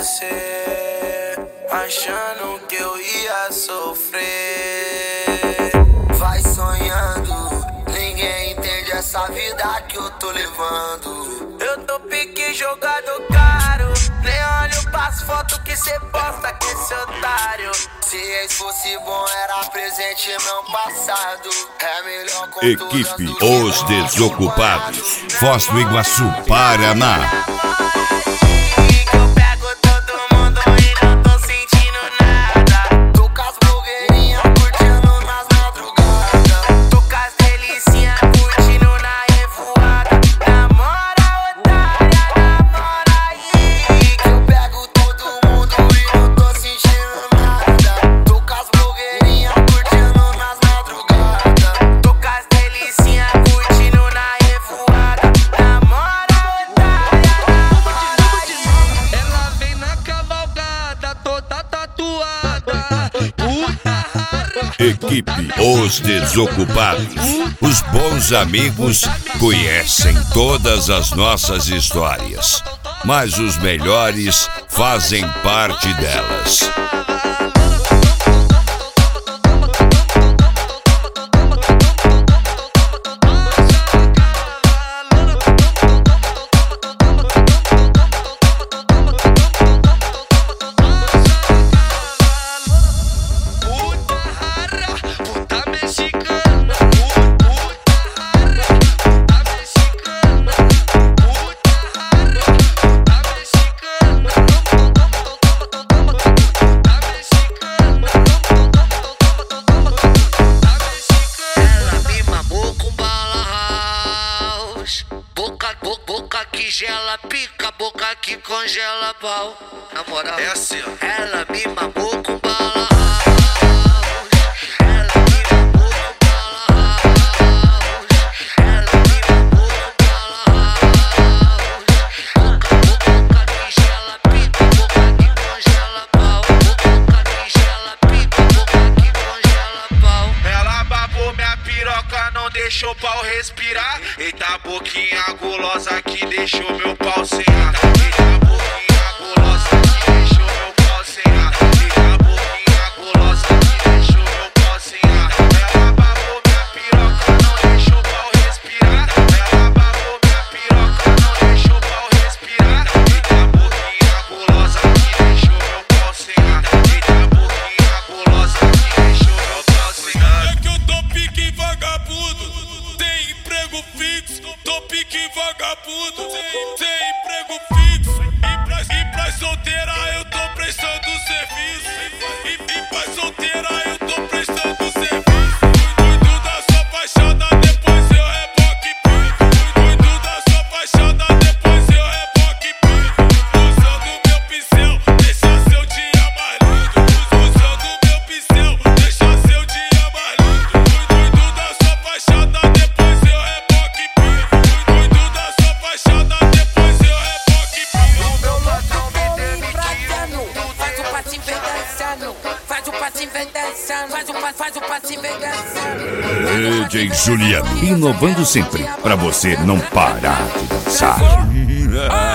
você, achando que eu ia sofrer. Vai sonhando, ninguém entende essa vida que eu tô levando. Eu tô pique jogado caro, nem olho pras fotos que cê posta com esse otário. Se ex fosse bom era presente não passado. É melhor com Equipe Os Desocupados, Foz do Iguaçu, Paraná. Equipe Os Desocupados. Os bons amigos conhecem todas as nossas histórias, mas os melhores fazem parte delas. Boca que gela, pica, boca que congela pau. Na moral, é assim, ó. Ela me mamou com bala house. Ela me mamou com bala house. Ela me mamou com bala house. Boca que gela, pica, boca que congela pau. Boca que gela, pica, boca que congela pau. Ela babou minha piroca, não deixou o pau respirar. Eita boquinha gulosa que deixou meu pau sem ar. Eita boquinha gulosa que deixou meu pau sem ar. Eita boquinha gulosa que deixou meu pau sem ar. Ela babou minha piroca, não deixou o pau respirar. Ela babou minha piroca, não deixou o pau respirar. Eita boquinha gulosa que deixou meu pau sem ar. Eita boquinha gulosa que deixou meu pau sem ar. É que eu tô pique vagabundo, tem emprego fixo. Tô pique vagabundo, tem emprego fixo. E pra solteira eu tô prestando serviço. E pra solteira eu tô prestando serviço. Cuido da sua fachada, depois eu reboque pinto. Cuido da sua fachada, depois eu reboque pinto. Usando meu pincel, deixa seu dia mais lindo. Usando meu pincel, deixa seu dia mais lindo. Cuido da sua fachada, depois eu reboque pinto. Cuido da sua fachada, depois eu reboque pinto. O meu patrão me deu faz o passinho vem dançando, faz o passinho vem dançando, faz o passinho vem dançando. DJ Juliano, inovando sempre pra você não parar de dançar.